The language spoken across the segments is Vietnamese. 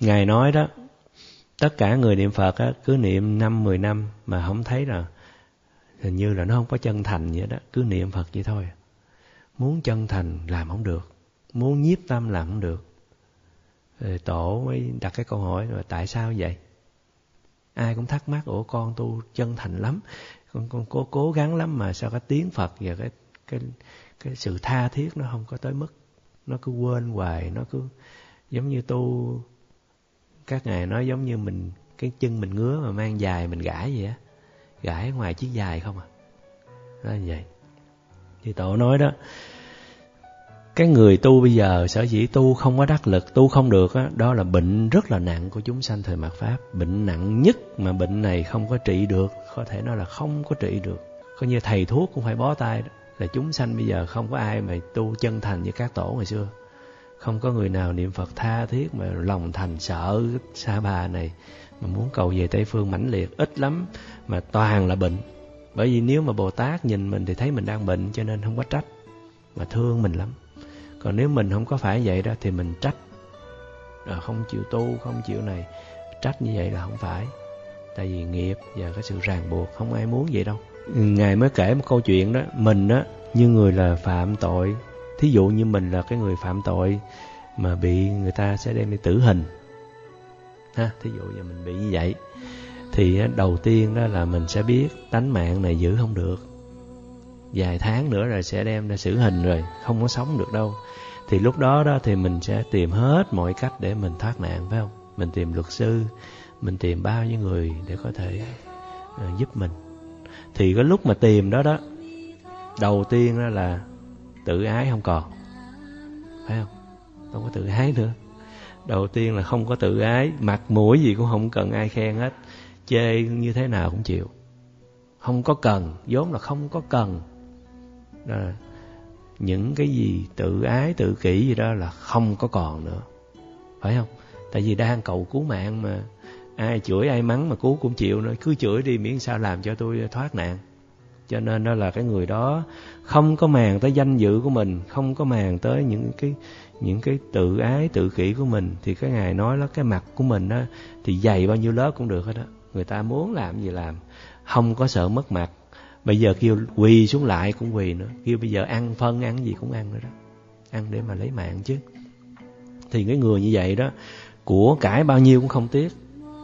Ngài nói đó, tất cả người niệm Phật á, cứ niệm 5-10 năm mà không thấy là hình như là nó không có chân thành vậy đó. Cứ niệm Phật vậy thôi. Muốn chân thành làm không được, muốn nhiếp tâm làm không được. Rồi Tổ mới đặt cái câu hỏi là tại sao vậy? Ai cũng thắc mắc, ủa con tu chân thành lắm, con cố gắng lắm mà sao cái tiếng Phật và cái sự tha thiết nó không có tới mức, nó cứ quên hoài, nó cứ giống như tu, các ngài nói giống như mình cái chân mình ngứa mà mang dài mình gãi vậy á, gãi ngoài chiếc dài không à, đó là vậy. Thì Tổ nói đó, cái người tu bây giờ sở dĩ tu không có đắc lực, tu không được á, đó là bệnh rất là nặng của chúng sanh thời mạt Pháp, bệnh nặng nhất mà bệnh này không có trị được, có thể nói là không có trị được, coi như thầy thuốc cũng phải bó tay đó. Là chúng sanh bây giờ không có ai mà tu chân thành như các tổ ngày xưa, không có người nào niệm Phật tha thiết mà lòng thành sợ Sa Bà này mà muốn cầu về Tây Phương mãnh liệt, ít lắm, mà toàn là bệnh. Bởi vì nếu mà Bồ Tát nhìn mình thì thấy mình đang bệnh cho nên không có trách, mà thương mình lắm. Còn nếu mình không có phải vậy đó thì mình trách, không chịu tu, không chịu này, trách như vậy là không phải. Tại vì nghiệp và cái sự ràng buộc, không ai muốn vậy đâu. Ngài mới kể một câu chuyện đó, mình á như người là phạm tội, thí dụ như mình là cái người phạm tội mà bị người ta sẽ đem đi tử hình ha, thí dụ như mình bị như vậy thì đầu tiên đó là mình sẽ biết tánh mạng này giữ không được, vài tháng nữa rồi sẽ đem ra xử hình rồi, không có sống được đâu. Thì lúc đó đó thì mình sẽ tìm hết mọi cách để mình thoát nạn, phải không? Mình tìm luật sư, mình tìm bao nhiêu người để có thể giúp mình. Thì cái lúc mà tìm đó đó, đầu tiên đó là tự ái không còn, phải không? Không có tự ái nữa. Đầu tiên là không có tự ái, mặt mũi gì cũng không cần ai khen hết, chê như thế nào cũng chịu, không có cần, vốn là không có cần. Đó là những cái gì tự ái tự kỷ gì đó là không có còn nữa, phải không? Tại vì đang cầu cứu mạng mà, ai chửi ai mắng mà cứu cũng chịu nữa, cứ chửi đi miễn sao làm cho tôi thoát nạn. Cho nên đó là cái người đó không có màng tới danh dự của mình, không có màng tới những cái tự ái tự kỷ của mình. Thì cái Ngài nói đó, cái mặt của mình đó thì dày bao nhiêu lớp cũng được hết đó, người ta muốn làm gì làm, không có sợ mất mặt. Bây giờ kêu quỳ xuống lại cũng quỳ nữa, kêu bây giờ ăn phân ăn gì cũng ăn nữa đó, ăn để mà lấy mạng chứ. Thì cái người như vậy đó, của cải bao nhiêu cũng không tiếc.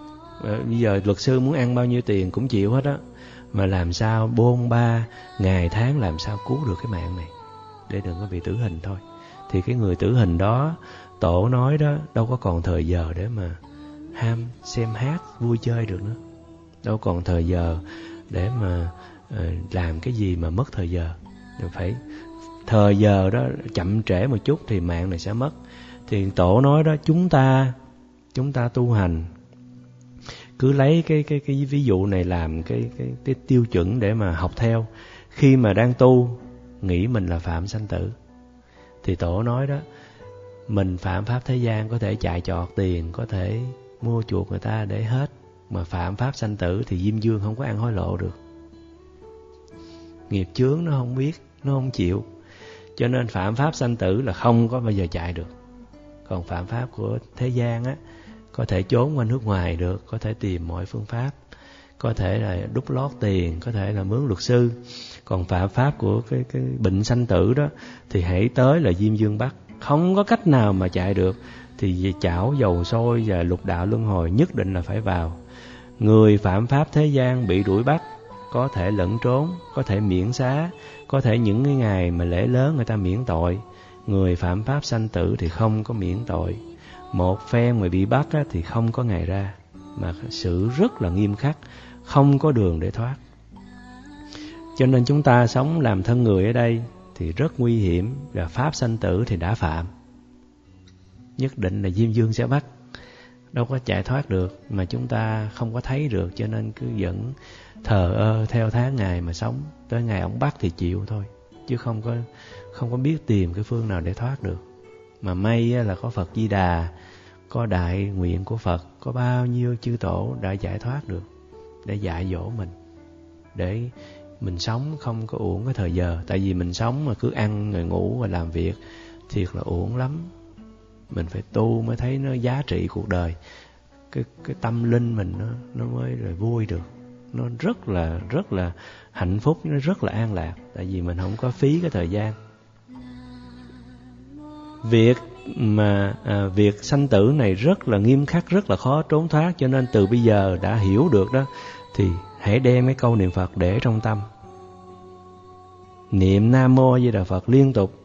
Bây giờ luật sư muốn ăn bao nhiêu tiền cũng chịu hết đó, mà làm sao bôn ba ngày tháng làm sao cứu được cái mạng này để đừng có bị tử hình thôi. Thì cái người tử hình đó, Tổ nói đó, đâu có còn thời giờ để mà ham xem hát vui chơi được nữa, đâu còn thời giờ để mà làm cái gì mà mất thời giờ. Phải thời giờ đó chậm trễ một chút thì mạng này sẽ mất. Thì Tổ nói đó, chúng ta tu hành cứ lấy cái ví dụ này làm cái tiêu chuẩn để mà học theo. Khi mà đang tu nghĩ mình là phạm sanh tử thì Tổ nói đó, mình phạm pháp thế gian có thể chạy trọt tiền, có thể mua chuộc người ta để hết, mà phạm pháp sanh tử thì Diêm Dương không có ăn hối lộ được. Nghiệp chướng nó không biết, nó không chịu, cho nên phạm pháp sanh tử là không có bao giờ chạy được. Còn phạm pháp của thế gian á, có thể trốn qua nước ngoài được, có thể tìm mọi phương pháp, có thể là đút lót tiền, có thể là mướn luật sư. Còn phạm pháp của cái bệnh sanh tử đó thì hãy tới là Diêm Dương bắt, không có cách nào mà chạy được. Thì chảo dầu sôi và lục đạo luân hồi nhất định là phải vào. Người phạm pháp thế gian bị đuổi bắt, có thể lẫn trốn, có thể miễn xá, có thể những cái ngày mà lễ lớn người ta miễn tội. Người phạm pháp sanh tử thì không có miễn tội. Một phen mà bị bắt á, thì không có ngày ra, mà xử rất là nghiêm khắc, không có đường để thoát. Cho nên chúng ta sống làm thân người ở đây thì rất nguy hiểm, và pháp sanh tử thì đã phạm, nhất định là Diêm Dương sẽ bắt, đâu có chạy thoát được. Mà chúng ta không có thấy được, cho nên cứ vẫn thờ ơ theo tháng ngày mà sống, tới ngày ông bắt thì chịu thôi, chứ không có biết tìm cái phương nào để thoát được. Mà may là có Phật Di Đà, có đại nguyện của Phật, có bao nhiêu chư tổ đã giải thoát được, để dạy dỗ mình, để mình sống không có uổng cái thời giờ. Tại vì mình sống mà cứ ăn rồi ngủ rồi làm việc, thiệt là uổng lắm. Mình phải tu mới thấy nó giá trị cuộc đời. Cái tâm linh mình nó mới là vui được. Nó rất là hạnh phúc, nó rất là an lạc. Tại vì mình không có phí cái thời gian. Việc sanh tử này rất là nghiêm khắc, rất là khó trốn thoát. Cho nên từ bây giờ đã hiểu được đó, thì hãy đem cái câu niệm Phật để trong tâm. Niệm Nam Mô A Di Đà Phật liên tục,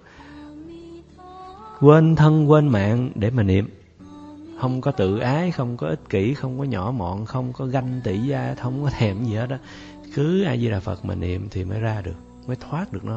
quên thân quên mạng để mà niệm. Không có tự ái, không có ích kỷ, không có nhỏ mọn, không có ganh tị gia, không có thèm gì hết đó. Cứ A Di Đà Phật mà niệm thì mới ra được, mới thoát được nó.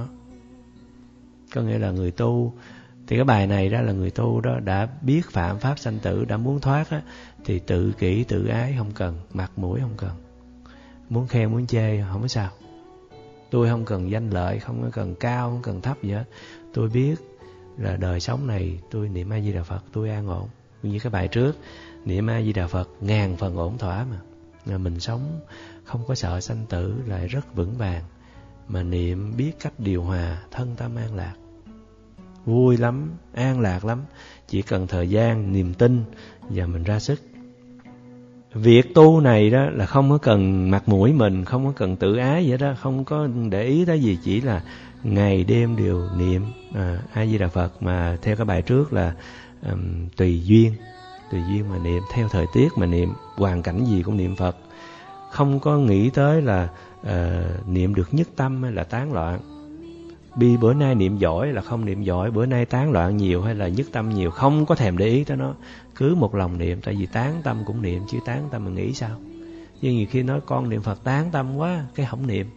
Có nghĩa là người tu, thì cái bài này đó là người tu đó đã biết phạm pháp sanh tử, đã muốn thoát á, thì tự kỷ tự ái không cần, mặt mũi không cần, muốn khen muốn chê không có sao. Tôi không cần danh lợi, không có cần cao, không cần thấp gì hết. Tôi biết là đời sống này tôi niệm A Di Đà Phật tôi an ổn. Như cái bài trước, niệm A Di Đà Phật ngàn phần ổn thỏa mà mình sống không có sợ sanh tử, lại rất vững vàng. Mà niệm biết cách điều hòa thân tâm an lạc, vui lắm, an lạc lắm. Chỉ cần thời gian, niềm tin và mình ra sức. Việc tu này đó là không có cần mặt mũi mình, không có cần tự ái vậy đó, không có để ý tới gì, chỉ là ngày đêm đều niệm A Di Đà Phật. Mà theo cái bài trước là tùy duyên mà niệm, theo thời tiết mà niệm, hoàn cảnh gì cũng niệm Phật. Không có nghĩ tới là niệm được nhất tâm hay là tán loạn. Bữa nay niệm giỏi là không niệm giỏi, bữa nay tán loạn nhiều hay là nhất tâm nhiều, không có thèm để ý tới nó. Cứ một lòng niệm, tại vì tán tâm cũng niệm, chứ tán tâm mà nghĩ sao. Nhưng nhiều khi nói con niệm Phật tán tâm quá, cái không niệm.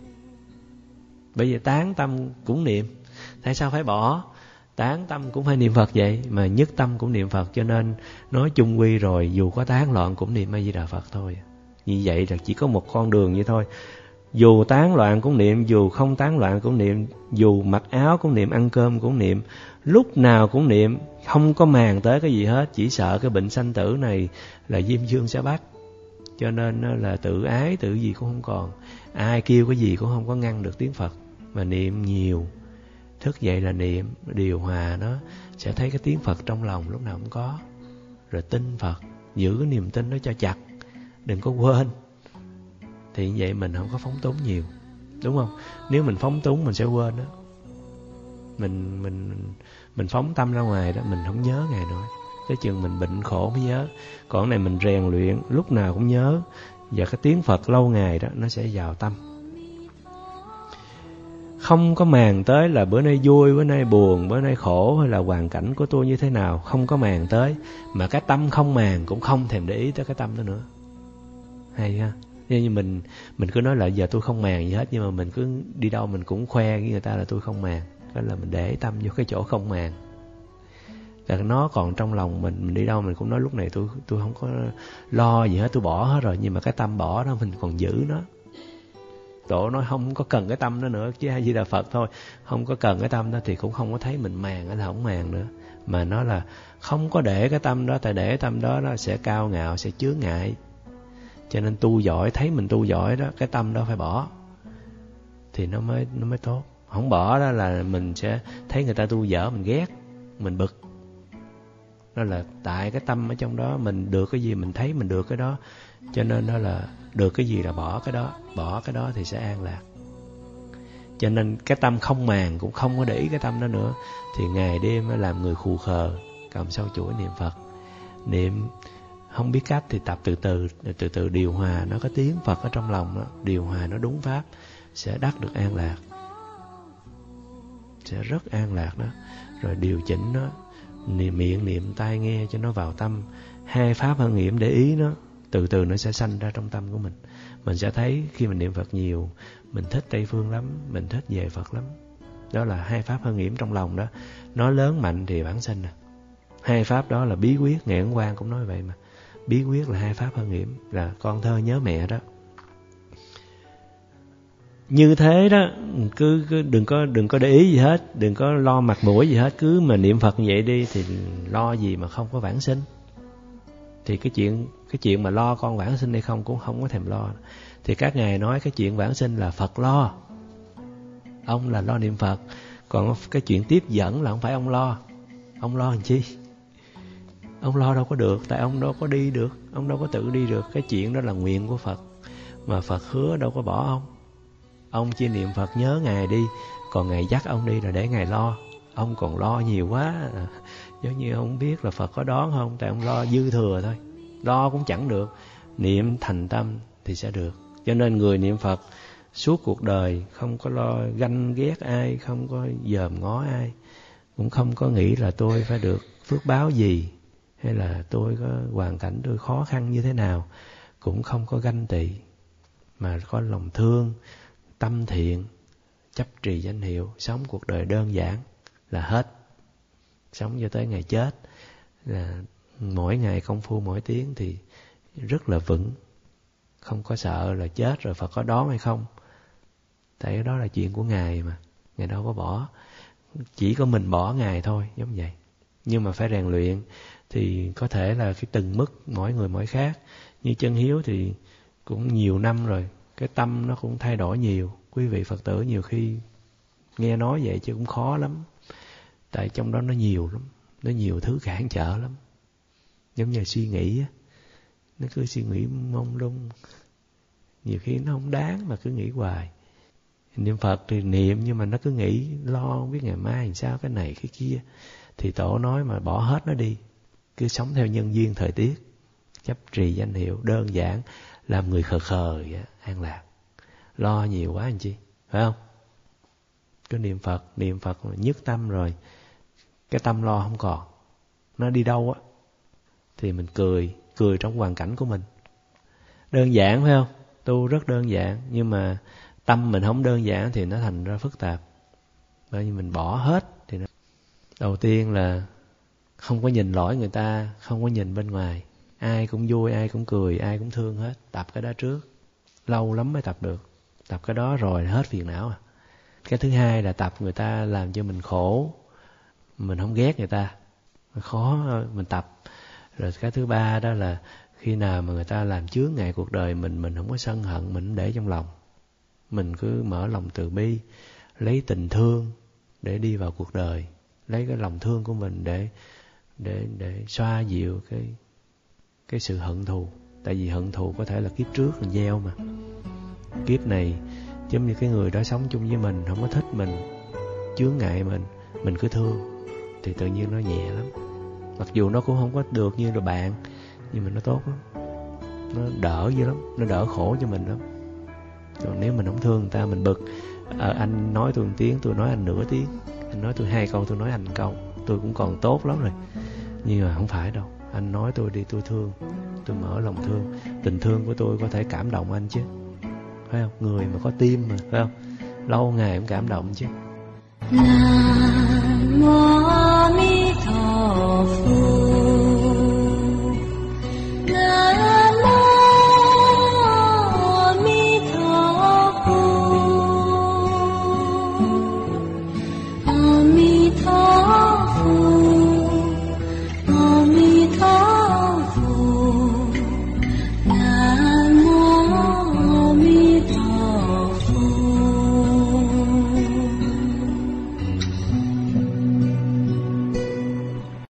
Bây giờ tán tâm cũng niệm, tại sao phải bỏ? Tán tâm cũng phải niệm Phật vậy, mà nhất tâm cũng niệm Phật. Cho nên nói chung quy rồi, dù có tán loạn cũng niệm A Di Đà Phật thôi. Như vậy là chỉ có một con đường vậy thôi. Dù tán loạn cũng niệm, dù không tán loạn cũng niệm, dù mặc áo cũng niệm, ăn cơm cũng niệm, lúc nào cũng niệm, không có màng tới cái gì hết. Chỉ sợ cái bệnh sanh tử này là Diêm Vương sẽ bắt. Cho nên là tự ái, tự gì cũng không còn. Ai kêu cái gì cũng không có ngăn được tiếng Phật. Mà niệm nhiều, thức dậy là niệm, điều hòa nó, sẽ thấy cái tiếng Phật trong lòng lúc nào cũng có. Rồi tin Phật, giữ cái niềm tin đó cho chặt, đừng có quên. Thì như vậy mình không có phóng túng nhiều, đúng không? Nếu mình phóng túng mình sẽ quên đó. Mình phóng tâm ra ngoài đó, mình không nhớ ngày nữa. Tới chừng mình bệnh khổ mới nhớ. Còn này mình rèn luyện lúc nào cũng nhớ. Và cái tiếng Phật lâu ngày đó nó sẽ vào tâm. Không có màng tới là bữa nay vui, bữa nay buồn, bữa nay khổ, hay là hoàn cảnh của tôi như thế nào, không có màng tới. Mà cái tâm không màng, cũng không thèm để ý tới cái tâm đó nữa. Hay ha. Như mình cứ nói là giờ tôi không màng gì hết, nhưng mà mình cứ đi đâu mình cũng khoe với người ta là tôi không màng. Đó là mình để tâm vô cái chỗ không màng. Là nó còn trong lòng mình đi đâu mình cũng nói lúc này tôi không có lo gì hết, tôi bỏ hết rồi. Nhưng mà cái tâm bỏ đó mình còn giữ nó. Tổ nói không có cần cái tâm đó nữa, chứ A Di Đà Phật thôi. Không có cần cái tâm đó thì cũng không có thấy mình màng hay là không màng nữa. Mà nó là không có để cái tâm đó, tại để cái tâm đó nó sẽ cao ngạo, sẽ chướng ngại. Cho nên tu giỏi, thấy mình tu giỏi đó, cái tâm đó phải bỏ thì nó mới tốt. Không bỏ đó là mình sẽ thấy người ta tu dở, mình ghét, mình bực. Đó là tại cái tâm ở trong đó, mình được cái gì mình thấy mình được cái đó. Cho nên đó là được cái gì là bỏ cái đó thì sẽ an lạc. Cho nên cái tâm không màng, cũng không có để ý cái tâm đó nữa, thì ngày đêm nó làm người khù khờ, cầm sâu chuỗi niệm Phật. Niệm không biết cách thì tập từ từ điều hòa nó, có tiếng Phật ở trong lòng đó, điều hòa nó đúng pháp, sẽ đắc được an lạc, sẽ rất an lạc đó. Rồi điều chỉnh nó, miệng niệm, tai nghe cho nó vào tâm. Hai pháp hơn nghiệm để ý nó, từ từ nó sẽ sanh ra trong tâm của mình. Mình sẽ thấy khi mình niệm Phật nhiều, mình thích Tây Phương lắm, mình thích về Phật lắm. Đó là hai pháp hơn nghiệm trong lòng đó. Nó lớn mạnh thì bản sinh nè. Hai pháp đó là bí quyết, Ngài Ấn Quang cũng nói vậy mà. Bí quyết là hai pháp hơn nghiệm, là con thơ nhớ mẹ đó. Như thế đó, cứ đừng có để ý gì hết, đừng có lo mặt mũi gì hết, cứ mà niệm Phật như vậy đi thì lo gì mà không có vãng sinh. Thì cái chuyện mà lo con vãng sinh hay không cũng không có thèm lo. Thì các ngài nói cái chuyện vãng sinh là Phật lo, ông là lo niệm Phật. Còn cái chuyện tiếp dẫn là không phải ông lo. Ông lo làm chi? Ông lo đâu có được, tại ông đâu có đi được, ông đâu có tự đi được. Cái chuyện đó là nguyện của Phật, mà Phật hứa đâu có bỏ ông. Ông chỉ niệm Phật nhớ Ngài đi, còn Ngài dắt ông đi là để Ngài lo. Ông còn lo nhiều quá, giống như ông biết là Phật có đón không, tại ông lo dư thừa thôi. Lo cũng chẳng được, niệm thành tâm thì sẽ được. Cho nên người niệm Phật suốt cuộc đời không có lo ganh ghét ai, không có dòm ngó ai, cũng không có nghĩ là tôi phải được phước báo gì, hay là tôi có hoàn cảnh tôi khó khăn như thế nào, cũng không có ganh tị, mà có lòng thương, tâm thiện, chấp trì danh hiệu, sống cuộc đời đơn giản là hết. Sống cho tới ngày chết, là mỗi ngày công phu mỗi tiếng thì rất là vững, không có sợ là chết rồi Phật có đón hay không. Tại cái đó là chuyện của Ngài mà, Ngài đâu có bỏ. Chỉ có mình bỏ Ngài thôi, giống vậy. Nhưng mà phải rèn luyện, thì có thể là cái từng mức mỗi người mỗi khác. Như Chân Hiếu thì cũng nhiều năm rồi, cái tâm nó cũng thay đổi nhiều. Quý vị Phật tử nhiều khi nghe nói vậy chứ cũng khó lắm. Tại trong đó nó nhiều lắm, nó nhiều thứ cản trở lắm. Giống như suy nghĩ á, nó cứ suy nghĩ mông lung, nhiều khi nó không đáng mà cứ nghĩ hoài. Niệm Phật thì niệm, nhưng mà nó cứ nghĩ lo không biết ngày mai làm sao, cái này cái kia. Thì Tổ nói mà bỏ hết nó đi, cứ sống theo nhân duyên thời tiết, chấp trì danh hiệu đơn giản, làm người khờ khờ vậy, an lạc. Lo nhiều quá anh chị, phải không? Cứ niệm Phật nhất tâm rồi, cái tâm lo không còn. Nó đi đâu á thì mình cười trong hoàn cảnh của mình. Đơn giản phải không? Tu rất đơn giản, nhưng mà tâm mình không đơn giản thì nó thành ra phức tạp. Bởi vì mình bỏ hết thì nó... Đầu tiên là không có nhìn lỗi người ta, không có nhìn bên ngoài. Ai cũng vui, ai cũng cười, ai cũng thương hết. Tập cái đó trước, lâu lắm mới tập được. Tập cái đó rồi hết phiền não à. Cái thứ hai là tập người ta làm cho mình khổ, mình không ghét người ta, khó mình tập. Rồi cái thứ ba đó là khi nào mà người ta làm chướng ngại cuộc đời mình không có sân hận, mình không để trong lòng. Mình cứ mở lòng từ bi, lấy tình thương để đi vào cuộc đời, lấy cái lòng thương của mình để xoa dịu cái sự hận thù. Tại vì hận thù có thể là kiếp trước mình gieo mà. Kiếp này giống như cái người đó sống chung với mình, không có thích mình, chướng ngại mình cứ thương, thì tự nhiên nó nhẹ lắm. Mặc dù nó cũng không có được như là bạn, nhưng mà nó tốt lắm, nó đỡ dữ lắm, nó đỡ khổ cho mình lắm. Còn nếu mình không thương người ta, mình bực, anh nói tôi 1 tiếng, tôi nói anh nửa tiếng, anh nói tôi 2 câu, tôi nói anh 1 câu, tôi cũng còn tốt lắm rồi. Nhưng mà không phải đâu, anh nói tôi đi, tôi thương, tôi mở lòng thương, tình thương của tôi có thể cảm động anh chứ, phải không? Người mà có tim mà, phải không? Lâu ngày cũng cảm động chứ.